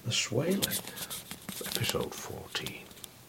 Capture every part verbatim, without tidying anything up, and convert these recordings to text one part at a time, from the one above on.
The Swaling, episode fourteen.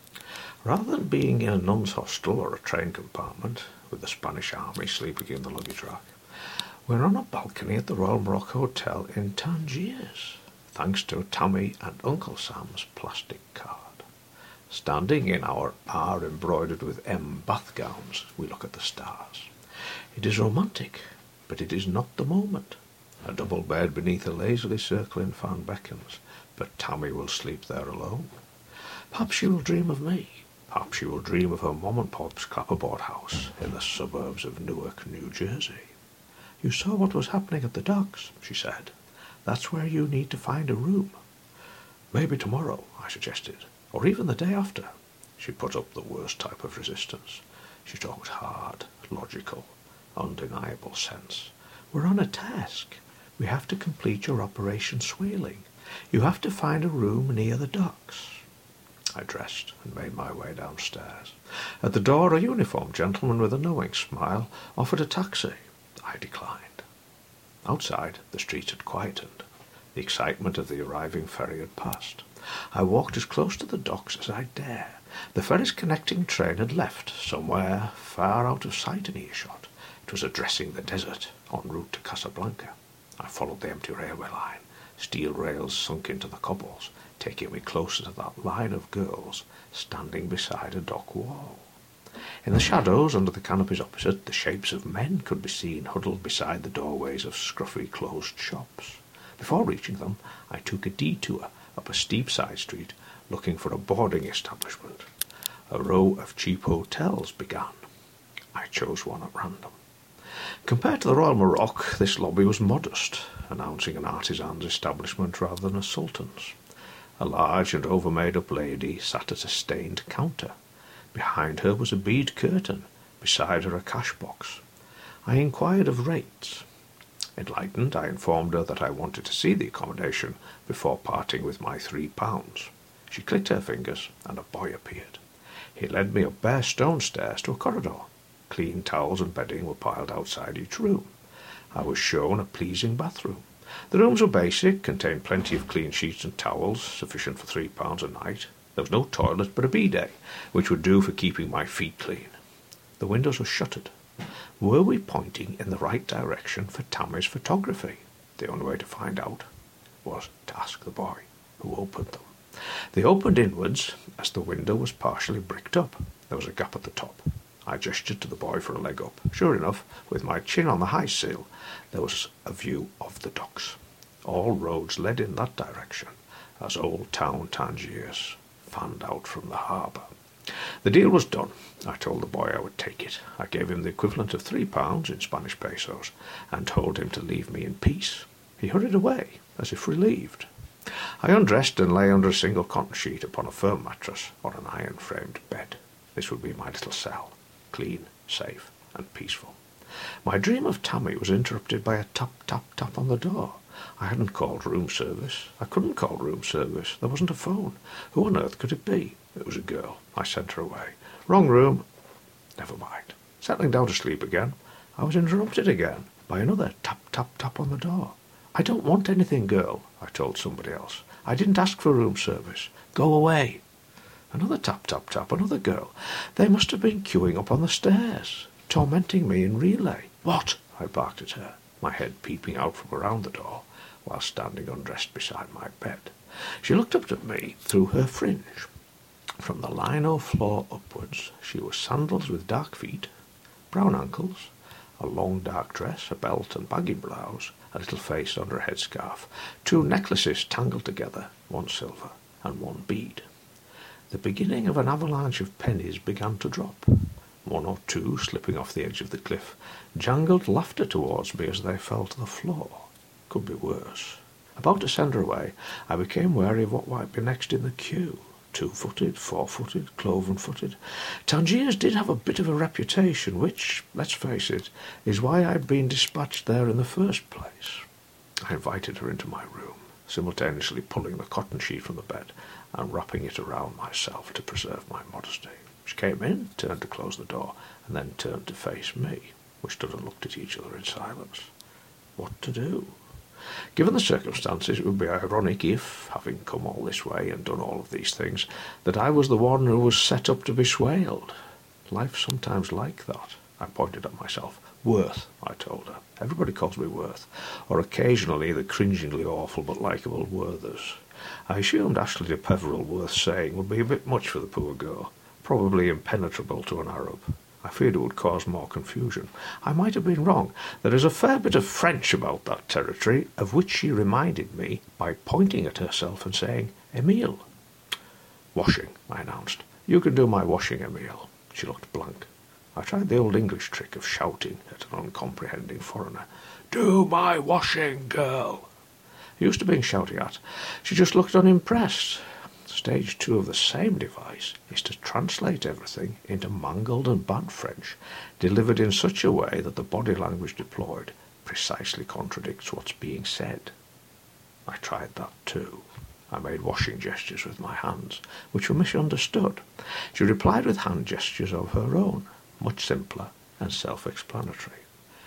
Rather than being in a nun's hostel or a train compartment, with the Spanish army sleeping in the luggage rack, we're on a balcony at the Royal Morocco Hotel in Tangiers, thanks to Tammy and Uncle Sam's plastic card. Standing in our R embroidered with M bath gowns, we look at the stars. It is romantic, but it is not the moment. A double bed beneath a lazily circling fan beckons, but Tammy will sleep there alone. Perhaps she will dream of me. Perhaps she will dream of her mom and pop's clapperboard house in the suburbs of Newark, New Jersey. "You saw what was happening at the docks," she said. "That's where you need to find a room." "Maybe tomorrow," I suggested, "or even the day after." She put up the worst type of resistance. She talked hard, logical, undeniable sense. "We're on a task. We have to complete your Operation Swaling. You have to find a room near the docks." I dressed and made my way downstairs. At the door, a uniformed gentleman with a knowing smile offered a taxi. I declined. Outside, the street had quietened. The excitement of the arriving ferry had passed. I walked as close to the docks as I dare. The ferry's connecting train had left, somewhere far out of sight and earshot. It was addressing the desert, en route to Casablanca. I followed the empty railway line. Steel rails sunk into the cobbles, taking me closer to that line of girls standing beside a dock wall. In the shadows under the canopies opposite, the shapes of men could be seen huddled beside the doorways of scruffy closed shops. Before reaching them, I took a detour up a steep side street, looking for a boarding establishment. A row of cheap hotels began. I chose one at random. Compared to the Royal Morocco, this lobby was modest, announcing an artisan's establishment rather than a sultan's. A large and over-made-up lady sat at a stained counter. Behind her was a bead curtain, beside her a cash box. I inquired of rates. Enlightened, I informed her that I wanted to see the accommodation before parting with my three pounds. She clicked her fingers, and a boy appeared. He led me up bare stone stairs to a corridor. Clean towels and bedding were piled outside each room. I was shown a pleasing bathroom. The rooms were basic, contained plenty of clean sheets and towels, sufficient for three pounds a night. There was no toilet but a bidet, which would do for keeping my feet clean. The windows were shuttered. Were we pointing in the right direction for Tammy's photography? The only way to find out was to ask the boy who opened them. They opened inwards, as the window was partially bricked up. There was a gap at the top. I gestured to the boy for a leg up. Sure enough, with my chin on the high sill, there was a view of the docks. All roads led in that direction, as Old Town Tangiers fanned out from the harbour. The deal was done. I told the boy I would take it. I gave him the equivalent of three pounds in Spanish pesos, and told him to leave me in peace. He hurried away, as if relieved. I undressed and lay under a single cotton sheet upon a firm mattress or an iron-framed bed. This would be my little cell. Clean, safe, and peaceful. My dream of Tammy was interrupted by a tap, tap, tap on the door. I hadn't called room service. I couldn't call room service. There wasn't a phone. Who on earth could it be? It was a girl. I sent her away. Wrong room. Never mind. Settling down to sleep again, I was interrupted again by another tap, tap, tap on the door. "I don't want anything, girl," I told somebody else. "I didn't ask for room service. Go away." Another tap, tap, tap, another girl. They must have been queuing up on the stairs, tormenting me in relay. "What?" I barked at her, my head peeping out from around the door, while standing undressed beside my bed. She looked up at me through her fringe. From the lino floor upwards, she was sandals with dark feet, brown ankles, a long dark dress, a belt and baggy blouse, a little face under a headscarf, two necklaces tangled together, one silver and one bead. The beginning of an avalanche of pennies began to drop. One or two, slipping off the edge of the cliff, jangled laughter towards me as they fell to the floor. Could be worse. About to send her away, I became wary of what might be next in the queue. Two-footed, four-footed, cloven-footed. Tangiers did have a bit of a reputation, which, let's face it, is why I'd been dispatched there in the first place. I invited her into my room, simultaneously pulling the cotton sheet from the bed and wrapping it around myself to preserve my modesty. She came in, turned to close the door, and then turned to face me. We stood and looked at each other in silence. What to do? Given the circumstances, it would be ironic if, having come all this way and done all of these things, that I was the one who was set up to be swaled. Life's sometimes like that, I pointed at myself. Worth, I told her. Everybody calls me Worth, or occasionally the cringingly awful but likeable Werthers. I assumed Ashley de Peveril Worth saying would be a bit much for the poor girl, probably impenetrable to an Arab. I feared it would cause more confusion. I might have been wrong. There is a fair bit of French about that territory, of which she reminded me by pointing at herself and saying, "Emile." "Washing," I announced. "You can do my washing, Emile." She looked blank. I tried the old English trick of shouting at an uncomprehending foreigner. "Do my washing, girl." Used to being shouted at, she just looked unimpressed. Stage two of the same device is to translate everything into mangled and bad French, delivered in such a way that the body language deployed precisely contradicts what's being said. I tried that too. I made washing gestures with my hands, which were misunderstood. She replied with hand gestures of her own, much simpler and self-explanatory.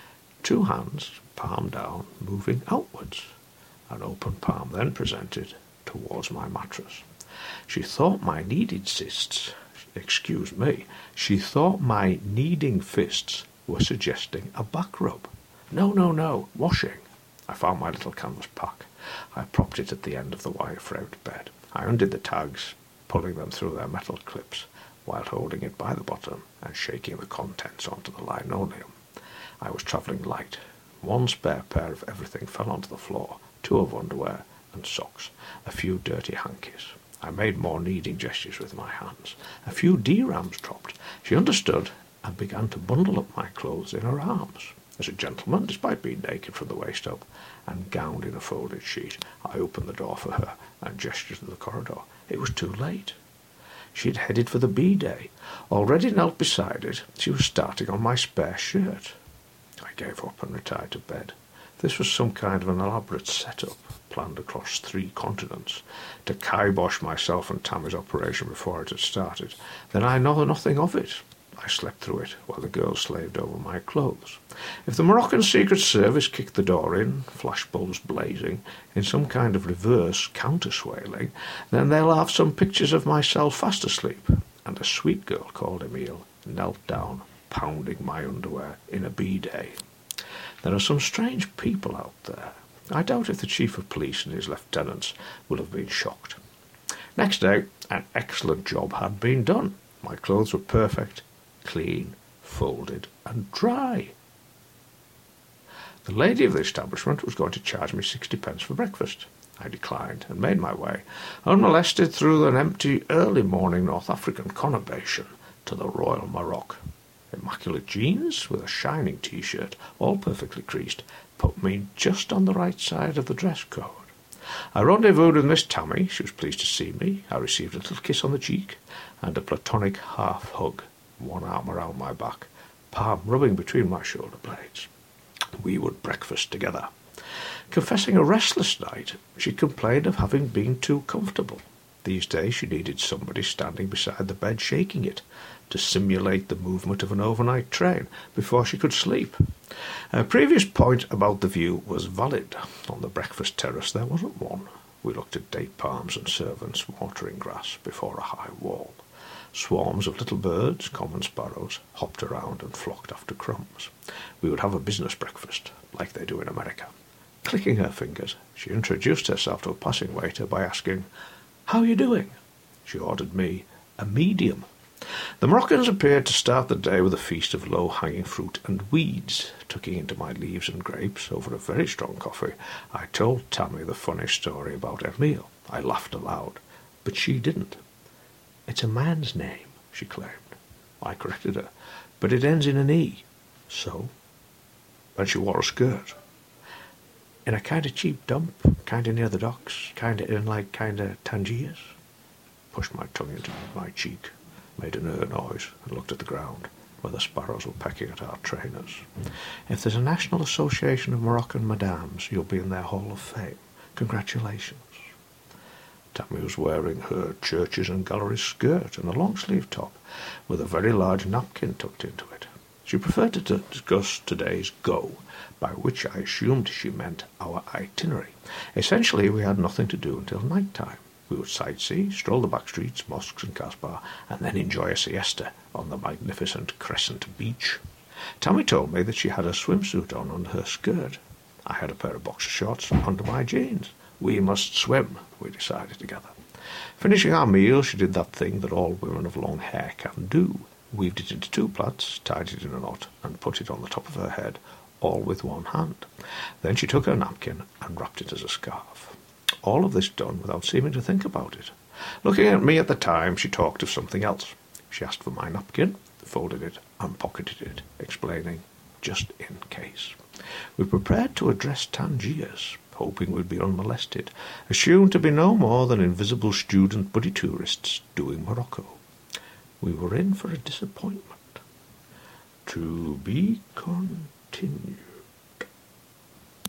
Two hands, palm down, moving outwards. An open palm then presented towards my mattress. She thought my kneading fists, excuse me, she thought my kneading fists were suggesting a back rub. No, no, no, washing. I found my little canvas pack. I propped it at the end of the wire-framed bed. I undid the tags, pulling them through their metal clips, while holding it by the bottom and shaking the contents onto the linoleum. I was travelling light. One spare pair of everything fell onto the floor, two of underwear and socks, a few dirty hankies. I made more kneading gestures with my hands. A few D-rams dropped. She understood and began to bundle up my clothes in her arms. As a gentleman, despite being naked from the waist up and gowned in a folded sheet, I opened the door for her and gestured to the corridor. It was too late. She had headed for the B-day. Already knelt beside it, she was starting on my spare shirt. I gave up and retired to bed. This was some kind of an elaborate setup, planned across three continents, to kibosh myself and Tammy's operation before it had started. Then I know nothing of it. I slept through it while the girls slaved over my clothes. If the Moroccan Secret Service kicked the door in, flashbulbs blazing, in some kind of reverse counter-swailing, then they'll have some pictures of myself fast asleep, and a sweet girl called Emile knelt down, pounding my underwear in a B-day. There are some strange people out there. I doubt if the chief of police and his lieutenants will have been shocked. Next day, an excellent job had been done. My clothes were perfect, clean, folded, and dry. The lady of the establishment was going to charge me sixty pence for breakfast. I declined and made my way, unmolested through an empty early morning North African conurbation to the Royal Maroc. Immaculate jeans with a shining T-shirt, all perfectly creased, put me just on the right side of the dress code. I rendezvoused with Miss Tammy. She was pleased to see me. I received a little kiss on the cheek and a platonic half-hug, one arm around my back, palm rubbing between my shoulder blades. We would breakfast together. Confessing a restless night, she complained of having been too comfortable. These days she needed somebody standing beside the bed shaking it to simulate the movement of an overnight train before she could sleep. A previous point about the view was valid. On the breakfast terrace there wasn't one. We looked at date palms and servants watering grass before a high wall. Swarms of little birds, common sparrows, hopped around and flocked after crumbs. We would have a business breakfast, like they do in America. Clicking her fingers, she introduced herself to a passing waiter by asking, "How are you doing?" She ordered me a medium. The Moroccans appeared to start the day with a feast of low-hanging fruit and weeds. Tucking into my leaves and grapes over a very strong coffee, I told Tammy the funny story about Emile. I laughed aloud, but she didn't. "It's a man's name," she claimed. I corrected her, "but it ends in an E." "So?" And she wore a skirt. "In a kind of cheap dump, kind of near the docks, kind of in like kind of Tangiers." Pushed my tongue into my cheek, made an er noise, and looked at the ground, where the sparrows were pecking at our trainers. "If there's a National Association of Moroccan Madams, you'll be in their Hall of Fame. Congratulations." Tammy was wearing her churches and galleries skirt and a long-sleeved top, with a very large napkin tucked into it. She preferred to discuss today's go, by which I assumed she meant our itinerary. Essentially, we had nothing to do until night time. We would sightsee, stroll the back streets, mosques and Casbah, and then enjoy a siesta on the magnificent Crescent Beach. Tammy told me that she had a swimsuit on under her skirt. I had a pair of boxer shorts under my jeans. We must swim, we decided together. Finishing our meal, she did that thing that all women of long hair can do. Weaved it into two plaits, tied it in a knot, and put it on the top of her head, all with one hand. Then she took her napkin and wrapped it as a scarf. All of this done without seeming to think about it. Looking at me at the time, she talked of something else. She asked for my napkin, folded it, and pocketed it, explaining, just in case. We prepared to address Tangiers, hoping we'd be unmolested, assumed to be no more than invisible student buddy tourists doing Morocco. We were in for a disappointment. To be continued.